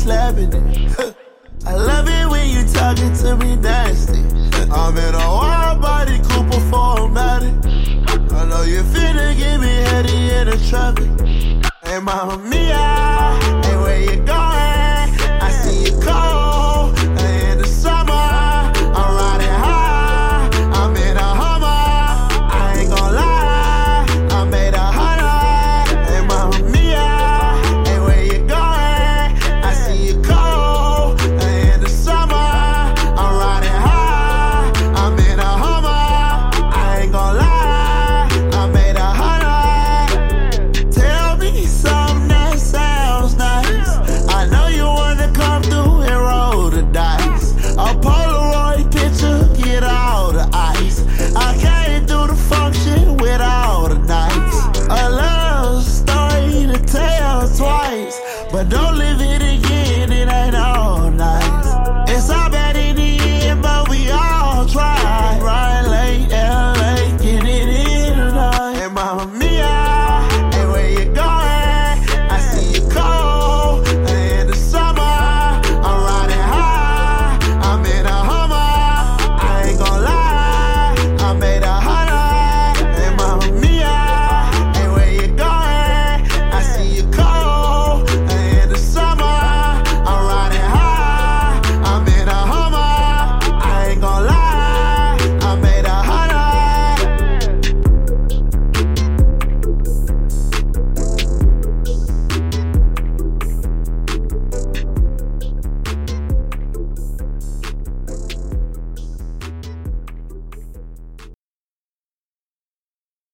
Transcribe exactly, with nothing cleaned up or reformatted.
slapping it. I love it when you talking to me nasty. I'm in a wide body Cooper formatted. I know you finna get me heady in the traffic. Hey, mama mia.